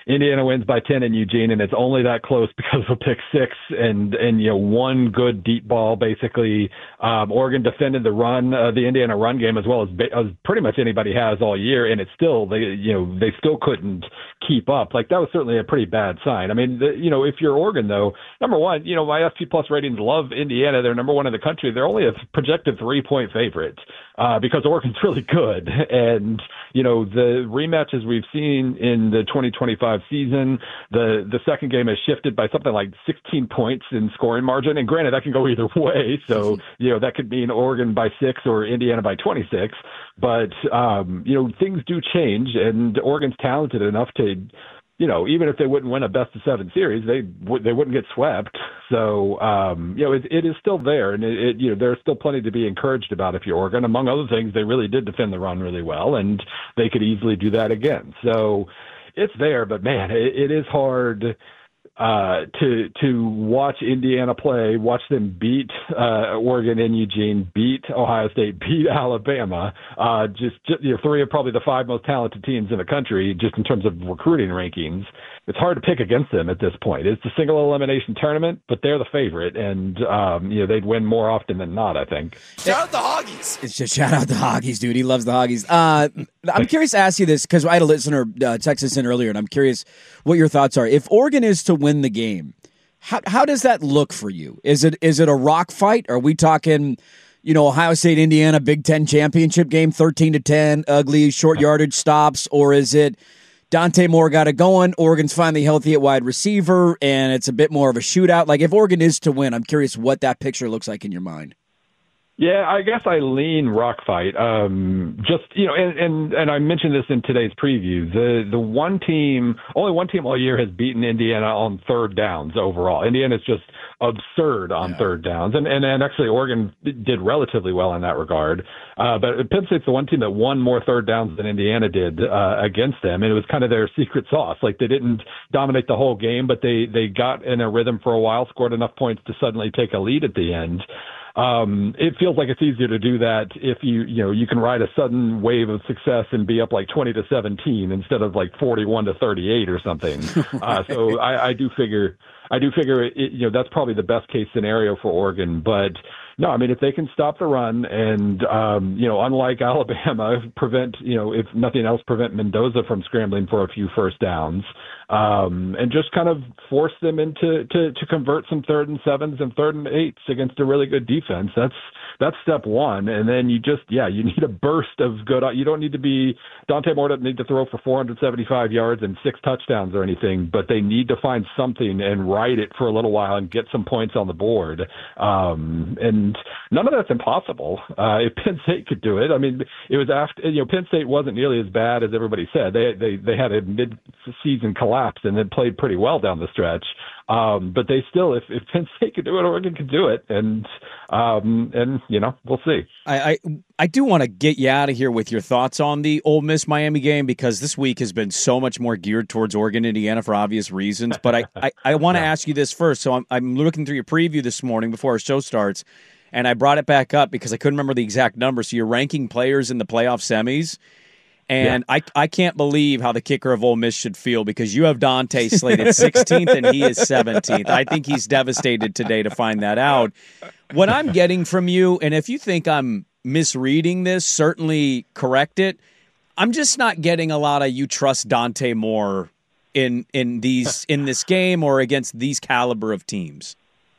Indiana wins by 10 in Eugene, and it's only that close because of a pick six and one good deep ball. Basically, Oregon defended the run, the Indiana run game as well as pretty much anybody has all year, and it's still they still couldn't keep up. Like, that was certainly a pretty bad sign. I mean, if you're Oregon, though, number one, my FP Plus ratings love Indiana. They're number one in the country. They're only a projected 3-point favorite because Oregon's really good. And, the rematches we've seen in the 2025 season, the second game has shifted by something like 16 points in scoring margin. And granted, that can go either way. So, that could mean Oregon by 6 or Indiana by 26. But, things do change, and Oregon's talented enough to, even if they wouldn't win a best-of-7 series, they wouldn't get swept. So, it is still there, and there's still plenty to be encouraged about if you're Oregon. Among other things, they really did defend the run really well, and they could easily do that again. So it's there, but, man, it is hard to watch Indiana play, watch them beat Oregon in Eugene, beat Ohio State, beat Alabama. Just three of probably the 5 most talented teams in the country, just in terms of recruiting rankings. It's hard to pick against them at this point. It's a single elimination tournament, but they're the favorite, and they'd win more often than not, I think. Shout out the Hoggies. It's just shout out the Hoggies, dude. He loves the Hoggies. I'm curious to ask you this because I had a listener text us in earlier, and I'm curious what your thoughts are. If Oregon is to win the game, how does that look for you? Is it a rock fight? Are we talking, Ohio State, Indiana, Big Ten championship game, 13-10, ugly, short yardage stops, or is it Dante Moore got it going, Oregon's finally healthy at wide receiver, and it's a bit more of a shootout? Like, if Oregon is to win, I'm curious what that picture looks like in your mind. Yeah, I guess I lean rock fight. And I mentioned this in today's preview. Only one team all year has beaten Indiana on third downs overall. Indiana's just absurd on third downs, and actually Oregon did relatively well in that regard. But Penn State's the one team that won more third downs than Indiana did against them, and it was kind of their secret sauce. Like, they didn't dominate the whole game, but they got in a rhythm for a while, scored enough points to suddenly take a lead at the end. It feels like it's easier to do that if you can ride a sudden wave of success and be up like 20-17 instead of like 41-38 or something. So I do figure that's probably the best case scenario for Oregon. But no, I mean, if they can stop the run and, unlike Alabama, if nothing else, prevent Mendoza from scrambling for a few first downs, and just kind of force them to convert some 3rd and 7s and 3rd and 8s against a really good defense. That's step one. And then you need a burst of good. You don't need to be Dante Moore doesn't need to throw for 475 yards and 6 touchdowns or anything, but they need to find something and ride it for a little while and get some points on the board. And none of that's impossible. If Penn State could do it, I mean, it was after, Penn State wasn't nearly as bad as everybody said. They had a mid-season collapse and then played pretty well down the stretch. But they still, if Penn State could do it, Oregon could do it. And we'll see. I do want to get you out of here with your thoughts on the Ole Miss Miami game, because this week has been so much more geared towards Oregon, Indiana for obvious reasons. But I want to ask you this first. So I'm looking through your preview this morning before our show starts, and I brought it back up because I couldn't remember the exact number. So you're ranking players in the playoff semis. And I can't believe how the kicker of Ole Miss should feel, because you have Dante slated 16th and he is 17th. I think he's devastated today to find that out. What I'm getting from you, and if you think I'm misreading this, certainly correct it. I'm just not getting a lot of you trust Dante Moore in this game or against these caliber of teams.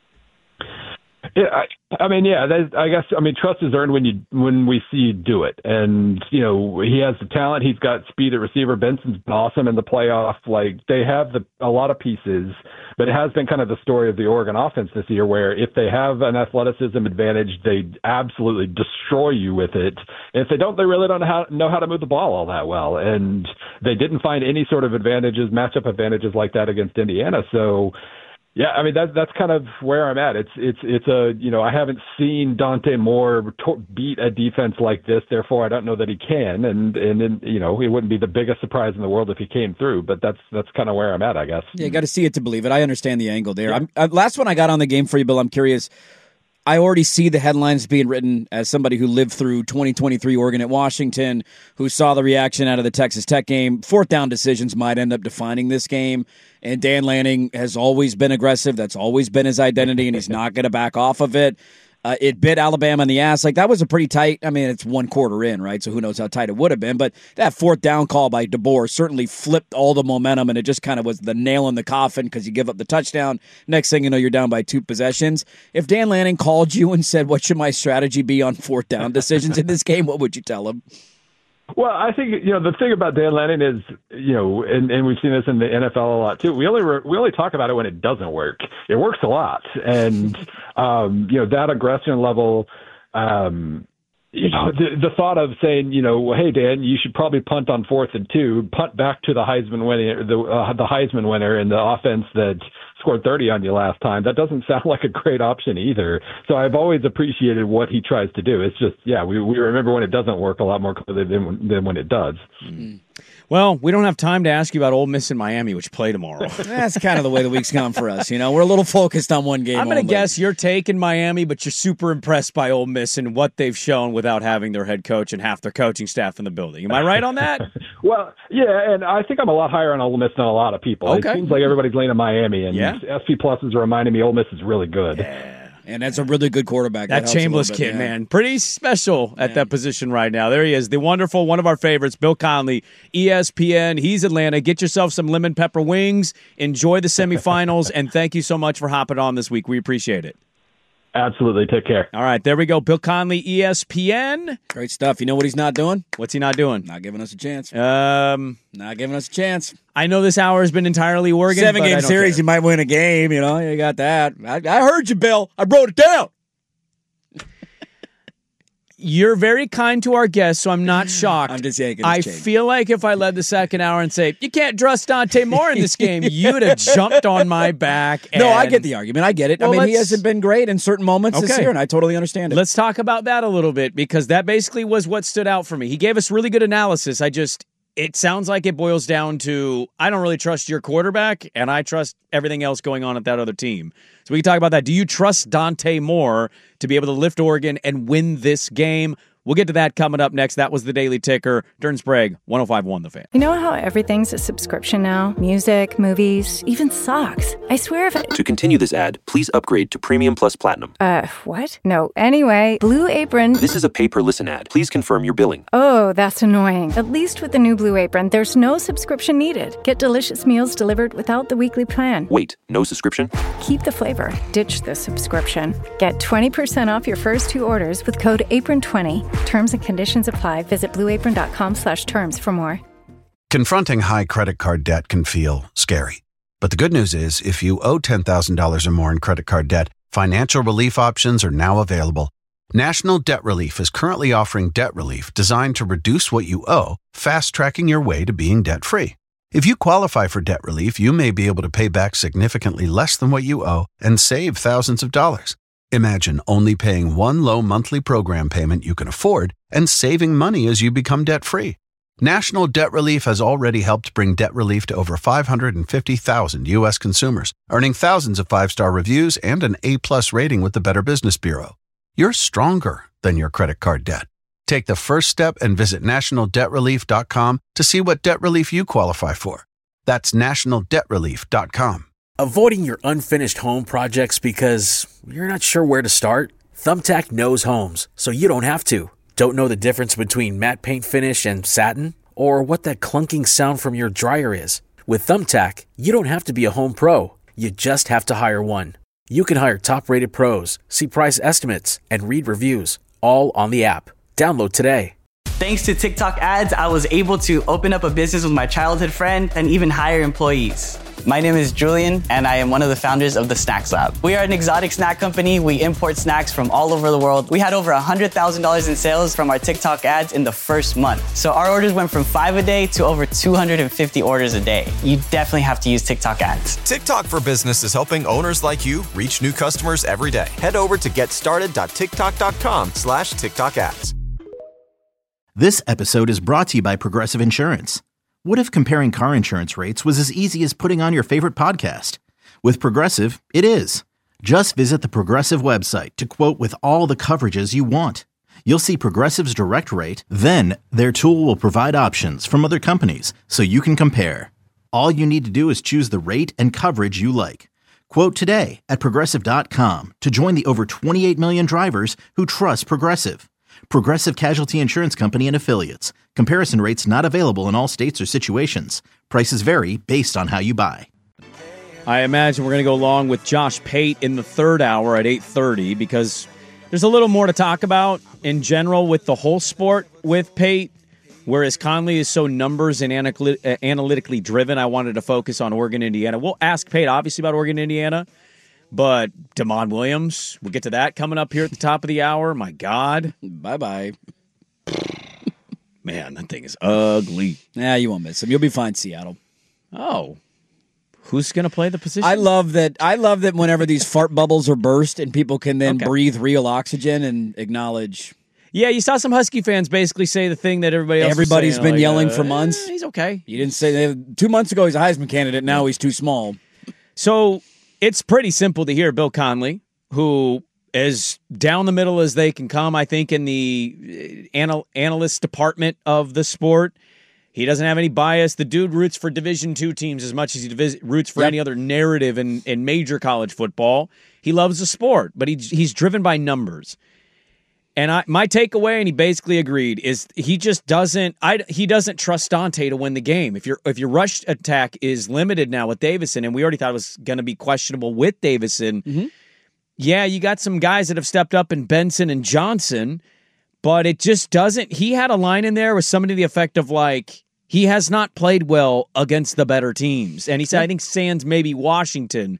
Yeah, I guess trust is earned when we see you do it, and he has the talent. He's got speed at receiver. Benson's been awesome in the playoff. Like, they have a lot of pieces, but it has been kind of the story of the Oregon offense this year, where if they have an athleticism advantage, they absolutely destroy you with it. And if they don't, they really don't know how to move the ball all that well, and they didn't find any sort of matchup advantages like that against Indiana. So. Yeah, I mean, that's kind of where I'm at. It's I haven't seen Dante Moore beat a defense like this. Therefore, I don't know that he can, and it wouldn't be the biggest surprise in the world if he came through. But that's kind of where I'm at, I guess. Yeah, you got to see it to believe it. I understand the angle there. Yeah. Last one I got on the game for you, Bill. I'm curious. I already see the headlines being written as somebody who lived through 2023 Oregon at Washington, who saw the reaction out of the Texas Tech game. Fourth down decisions might end up defining this game. And Dan Lanning has always been aggressive. That's always been his identity, and he's not going to back off of it. It bit Alabama in the ass. Like, that was a pretty tight, I mean, it's one quarter in, right? So who knows how tight it would have been. But that fourth down call by DeBoer certainly flipped all the momentum, and it just kind of was the nail in the coffin because you give up the touchdown. Next thing you know, you're down by 2 possessions. If Dan Lanning called you and said, what should my strategy be on fourth down decisions in this game, what would you tell him? Well, I think, the thing about Dan Lanning is, and we've seen this in the NFL a lot too. We only talk about it when it doesn't work. It works a lot. And, that aggression level, the thought of saying, hey, Dan, you should probably punt on 4th and 2, punt back to the Heisman winner and the offense that scored 30 on you last time. That doesn't sound like a great option either. So I've always appreciated what he tries to do. It's just, we remember when it doesn't work a lot more clearly than when it does. Mm-hmm. Well, we don't have time to ask you about Ole Miss and Miami, which play tomorrow. That's kind of the way the week's gone for us. We're a little focused on one game. I'm going to guess you're taking Miami, but you're super impressed by Ole Miss and what they've shown without having their head coach and half their coaching staff in the building. Am I right on that? Well, yeah, and I think I'm a lot higher on Ole Miss than a lot of people. Okay. It seems like everybody's leaning Miami, and SP Plus is reminding me Ole Miss is really good. Yeah. And that's a really good quarterback. That Chambliss kid, man. Pretty special at that position right now. There he is, the wonderful, one of our favorites, Bill Connelly, ESPN. He's Atlanta. Get yourself some lemon pepper wings. Enjoy the semifinals, and thank you so much for hopping on this week. We appreciate it. Absolutely. Take care. All right, there we go. Bill Connelly, ESPN. Great stuff. You know what he's not doing? What's he not doing? Not giving us a chance. Not giving us a chance. I know this hour has been entirely Oregon. 7-game series, care. You might win a game. You got that. I heard you, Bill. I wrote it down. You're very kind to our guests, so I'm not shocked. I'm just yanking I feel like if I led the second hour and say, you can't trust Dante Moore in this game, you'd have jumped on my back. No, I get the argument. I get it. Well, he hasn't been great in certain moments this year, and I totally understand it. Let's talk about that a little bit, because that basically was what stood out for me. He gave us really good analysis. It sounds like it boils down to, I don't really trust your quarterback, and I trust everything else going on at that other team. So we can talk about that. Do you trust Dante Moore to be able to lift Oregon and win this game? We'll get to that coming up next. That was the Daily Ticker. Dern Sprague, 105.1 The Fan. You know how everything's a subscription now? Music, movies, even socks. I swear if To continue this ad, please upgrade to Premium Plus Platinum. What? No. Anyway, Blue Apron... This is a pay-per-listen ad. Please confirm your billing. Oh, that's annoying. At least with the new Blue Apron, there's no subscription needed. Get delicious meals delivered without the weekly plan. Wait, no subscription? Keep the flavor. Ditch the subscription. Get 20% off your first 2 orders with code APRON20. Terms and conditions apply. Visit blueapron.com/terms for more. Confronting high credit card debt can feel scary. But the good news is, if you owe $10,000 or more in credit card debt, financial relief options are now available. National Debt Relief is currently offering debt relief designed to reduce what you owe, fast-tracking your way to being debt-free. If you qualify for debt relief, you may be able to pay back significantly less than what you owe and save thousands of dollars. Imagine only paying one low monthly program payment you can afford and saving money as you become debt-free. National Debt Relief has already helped bring debt relief to over 550,000 U.S. consumers, earning thousands of 5-star reviews and an A+ rating with the Better Business Bureau. You're stronger than your credit card debt. Take the first step and visit nationaldebtrelief.com to see what debt relief you qualify for. That's nationaldebtrelief.com. Avoiding your unfinished home projects because you're not sure where to start? Thumbtack knows homes, so you don't have to. Don't know the difference between matte paint finish and satin? Or what that clunking sound from your dryer is? With Thumbtack, you don't have to be a home pro. You just have to hire one. You can hire top-rated pros, see price estimates, and read reviews, all on the app. Download today. Thanks to TikTok ads, I was able to open up a business with my childhood friend and even hire employees. My name is Julian, and I am one of the founders of the Snacks Lab. We are an exotic snack company. We import snacks from all over the world. We had over $100,000 in sales from our TikTok ads in the first month. So our orders went from 5 a day to over 250 orders a day. You definitely have to use TikTok ads. TikTok for Business is helping owners like you reach new customers every day. Head over to getstarted.tiktok.com/TikTok ads. This episode is brought to you by Progressive Insurance. What if comparing car insurance rates was as easy as putting on your favorite podcast? With Progressive, it is. Just visit the Progressive website to quote with all the coverages you want. You'll see Progressive's Direct Rate, then their tool will provide options from other companies so you can compare. All you need to do is choose the rate and coverage you like. Quote today at Progressive.com to join the over 28 million drivers who trust Progressive. Progressive Casualty Insurance Company and Affiliates. Comparison rates not available in all states or situations. Prices vary based on how you buy. I imagine we're going to go along with Josh Pate in the third hour at 8:30 because there's a little more to talk about in general with the whole sport with Pate. Whereas Conley is so numbers and analytically driven, I wanted to focus on Oregon, Indiana. We'll ask Pate, obviously, about Oregon, Indiana. But Damon Williams, we'll get to that coming up here at the top of the hour. My God. Bye-bye. Man, that thing is ugly. Nah, you won't miss him. You'll be fine, Seattle. Oh. Who's going to play the position? I love that whenever these fart bubbles are burst and people can then breathe real oxygen and acknowledge. Yeah, you saw some Husky fans basically say the thing that everybody's been yelling for months. He's okay. You didn't say 2 months ago he's a Heisman candidate. Now he's too small. So it's pretty simple to hear Bill Conley, who is down the middle as they can come, I think, in the analyst department of the sport. He doesn't have any bias. The dude roots for Division II teams as much as he roots for any other narrative in major college football. He loves the sport, but he's driven by numbers. And my takeaway, and he basically agreed, is he just doesn't trust Dante to win the game. If your rush attack is limited now with Davison, and we already thought it was going to be questionable with Davison, yeah, you got some guys that have stepped up in Benson and Johnson, but it just doesn't. He had a line in there with somebody to the effect of like, he has not played well against the better teams. And he said, I think sans maybe Washington,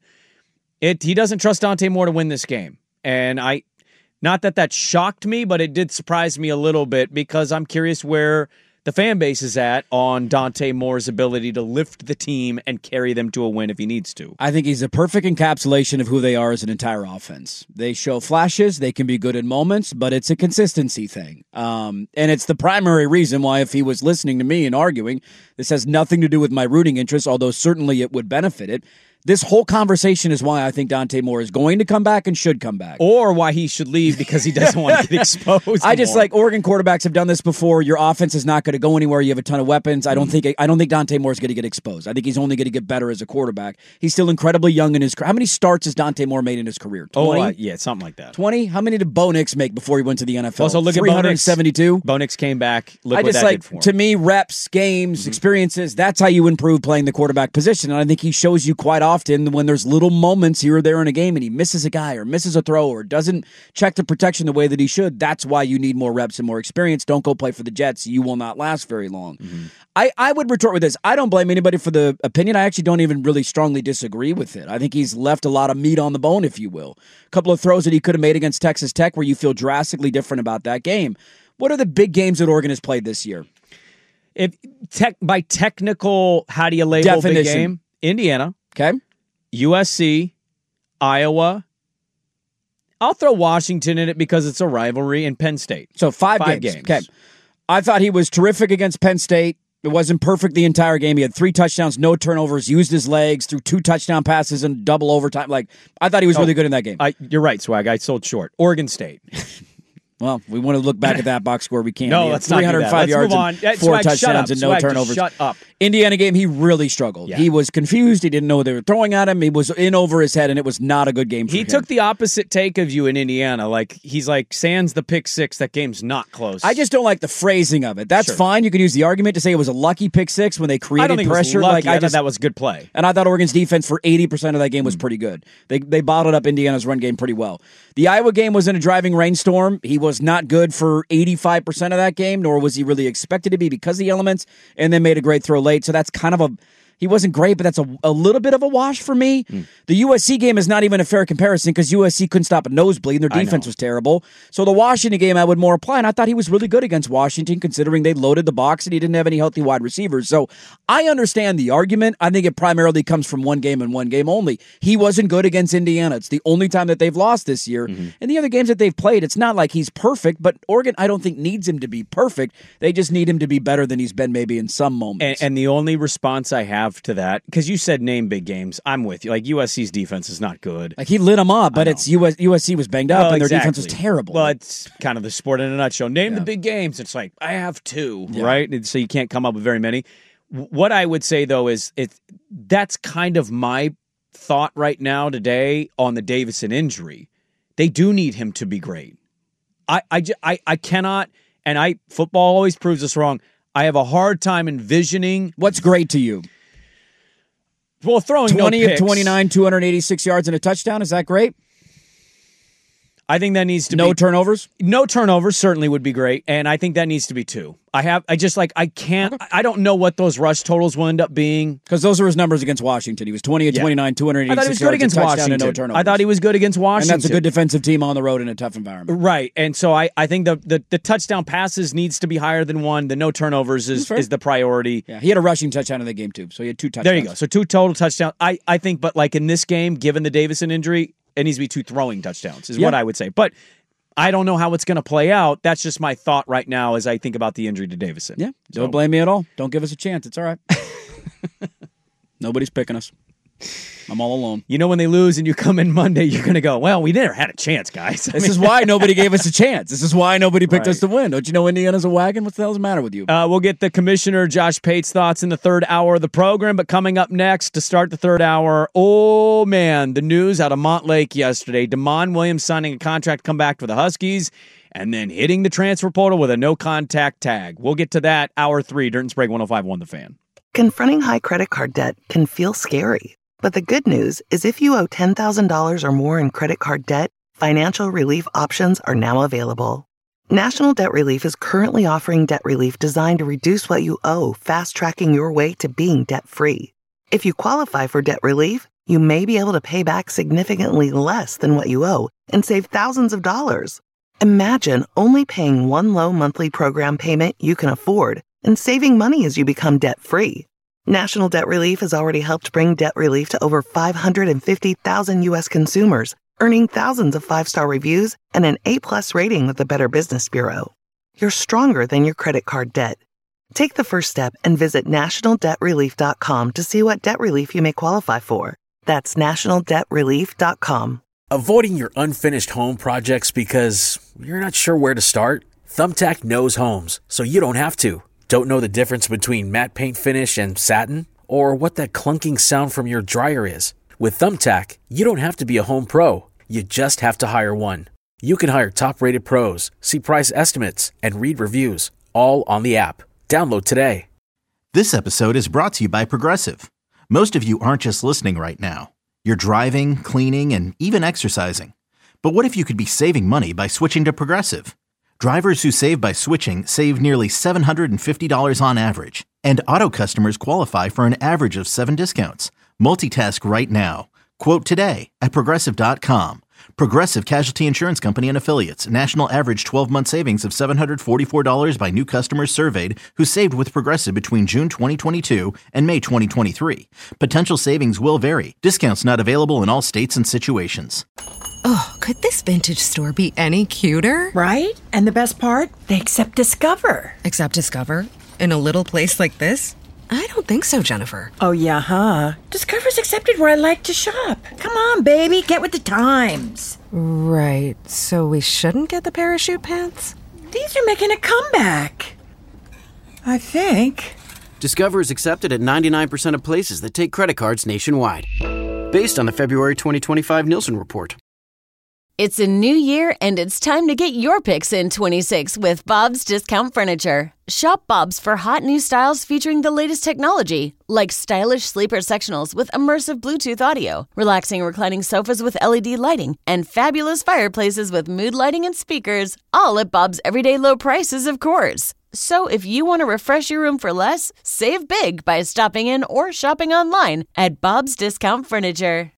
he doesn't trust Dante Moore to win this game. And not that shocked me, but it did surprise me a little bit because I'm curious where the fan base is at on Dante Moore's ability to lift the team and carry them to a win if he needs to. I think he's a perfect encapsulation of who they are as an entire offense. They show flashes, they can be good in moments, but it's a consistency thing. And it's the primary reason why, if he was listening to me and arguing, this has nothing to do with my rooting interest, although certainly it would benefit it. This whole conversation is why I think Dante Moore is going to come back and should come back. Or why he should leave because he doesn't want to get exposed. I just like Oregon quarterbacks have done this before. Your offense is not going to go anywhere. You have a ton of weapons. I don't think Dante Moore is going to get exposed. I think he's only going to get better as a quarterback. He's still incredibly young in his career. How many starts has Dante Moore made in his career? 20? Yeah, something like that. 20? How many did Bo Nix make before he went to the NFL? Also, look at 372. Bo Nix came back. Look what that did for him. To me, reps, games, experiences, that's how you improve playing the quarterback position. And I think he shows you quite often when there's little moments here or there in a game and he misses a guy or misses a throw or doesn't check the protection the way that he should. That's why you need more reps and more experience. Don't go play for the Jets. You will not last very long. I would retort with this. I don't blame anybody for the opinion. I actually don't even really strongly disagree with it. I think he's left a lot of meat on the bone, if you will. A couple of throws that he could have made against Texas Tech where you feel drastically different about that game. What are the big games that Oregon has played this year? By technical, how do you label definition? Big game? Indiana. Okay. USC, Iowa. I'll throw Washington in it because it's a rivalry, and Penn State. So five games. Okay. I thought he was terrific against Penn State. It wasn't perfect the entire game. He had 3 touchdowns, no turnovers, used his legs, threw 2 touchdown passes in double overtime. I thought he was really good in that game. You're right, Swag. I sold short. Oregon State. Well, we want to look back at that box score. We can't. No, let's not do that. 305 yards move on. and 4 touchdowns and no turnovers. Shut up. Indiana game, he really struggled. Yeah. He was confused. He didn't know what they were throwing at him. He was in over his head, and it was not a good game for him. He took the opposite take of you in Indiana. He's like, sans the pick six, that game's not close. I just don't like the phrasing of it. That's fine. You can use the argument to say it was a lucky pick six when they created I don't think pressure. It was lucky. I thought that was good play. And I thought Oregon's defense for 80% of that game was pretty good. They bottled up Indiana's run game pretty well. The Iowa game was in a driving rainstorm. He was not good for 85% of that game, nor was he really expected to be because of the elements, and then made a great throw late. So that's kind of he wasn't great, but that's a little bit of a wash for me. The USC game is not even a fair comparison because USC couldn't stop a nosebleed and their defense was terrible. So the Washington game I would more apply, and I thought he was really good against Washington considering they loaded the box and he didn't have any healthy wide receivers. So I understand the argument. I think it primarily comes from one game and one game only. He wasn't good against Indiana. It's the only time that they've lost this year. And the other games that they've played, it's not like he's perfect, but Oregon I don't think needs him to be perfect. They just need him to be better than he's been maybe in some moments. And the only response I have have to that, because you said name big games. I'm with you. Like, USC's defense is not good. Like, he lit them up, but it's USC was banged up, and their defense was terrible. Well, it's kind of the sport in a nutshell. Name the big games. It's like, I have two, right? And so you can't come up with very many. What I would say, though, is that's kind of my thought right now today on the Davison injury. They do need him to be great. I cannot, and football always proves us wrong. I have a hard time envisioning. What's great to you? Well, throwing 20 no picks. of 29, 286 yards and a touchdown. Is that great? I think that needs to be... No turnovers? No turnovers certainly would be great, and I think that needs to be 2. I don't know what those rush totals will end up being. Because those are his numbers against Washington. He was 20 of 29, 286 I thought he was good against yards, Washington. and no turnovers. I thought he was good against Washington. And that's a good defensive team on the road in a tough environment. Right, and so I think the touchdown passes needs to be higher than 1. The no turnovers is the priority. Yeah, he had a rushing touchdown in the game, too, so he had 2 touchdowns. There you go. So 2 total touchdowns. I think, but like in this game, given the Davison injury, it needs to be 2 throwing touchdowns is what I would say. But I don't know how it's going to play out. That's just my thought right now as I think about the injury to Davison. Yeah, don't blame me at all. Don't give us a chance. It's all right. Nobody's picking us. I'm all alone. You know, when they lose and you come in Monday, you're going to go, well, we never had a chance, guys. This is why nobody gave us a chance. This is why nobody picked us to win. Don't you know Indiana's a wagon? What the hell's the matter with you? We'll get the Commissioner Josh Pate's thoughts in the third hour of the program, but coming up next to start the third hour, oh, man, the news out of Montlake yesterday. Damon Williams signing a contract to come back for the Huskies and then hitting the transfer portal with a no-contact tag. We'll get to that, Hour 3, Dirt and Sprague 105.1 The Fan. Confronting high credit card debt can feel scary. But the good news is if you owe $10,000 or more in credit card debt, financial relief options are now available. National Debt Relief is currently offering debt relief designed to reduce what you owe, fast-tracking your way to being debt-free. If you qualify for debt relief, you may be able to pay back significantly less than what you owe and save thousands of dollars. Imagine only paying one low monthly program payment you can afford and saving money as you become debt-free. National Debt Relief has already helped bring debt relief to over 550,000 U.S. consumers, earning thousands of 5-star reviews and an A+ rating with the Better Business Bureau. You're stronger than your credit card debt. Take the first step and visit nationaldebtrelief.com to see what debt relief you may qualify for. That's nationaldebtrelief.com. Avoiding your unfinished home projects because you're not sure where to start? Thumbtack knows homes, so you don't have to. Don't know the difference between matte paint finish and satin? Or what that clunking sound from your dryer is? With Thumbtack, you don't have to be a home pro. You just have to hire one. You can hire top-rated pros, see price estimates, and read reviews, all on the app. Download today. This episode is brought to you by Progressive. Most of you aren't just listening right now. You're driving, cleaning, and even exercising. But what if you could be saving money by switching to Progressive? Drivers who save by switching save nearly $750 on average, and auto customers qualify for an average of 7 discounts. Multitask right now. Quote today at Progressive.com. Progressive Casualty Insurance Company and Affiliates. National average 12-month savings of $744 by new customers surveyed who saved with Progressive between June 2022 and May 2023. Potential savings will vary. Discounts not available in all states and situations. Oh, could this vintage store be any cuter? Right? And the best part? They accept Discover. Accept Discover? In a little place like this? I don't think so, Jennifer. Oh, yeah, huh? Discover's accepted where I like to shop. Come on, baby, get with the times. Right, so we shouldn't get the parachute pants? These are making a comeback. I think. Discover is accepted at 99% of places that take credit cards nationwide. Based on the February 2025 Nielsen Report. It's a new year, and it's time to get your picks in 26 with Bob's Discount Furniture. Shop Bob's for hot new styles featuring the latest technology, like stylish sleeper sectionals with immersive Bluetooth audio, relaxing reclining sofas with LED lighting, and fabulous fireplaces with mood lighting and speakers, all at Bob's everyday low prices, of course. So if you want to refresh your room for less, save big by stopping in or shopping online at Bob's Discount Furniture.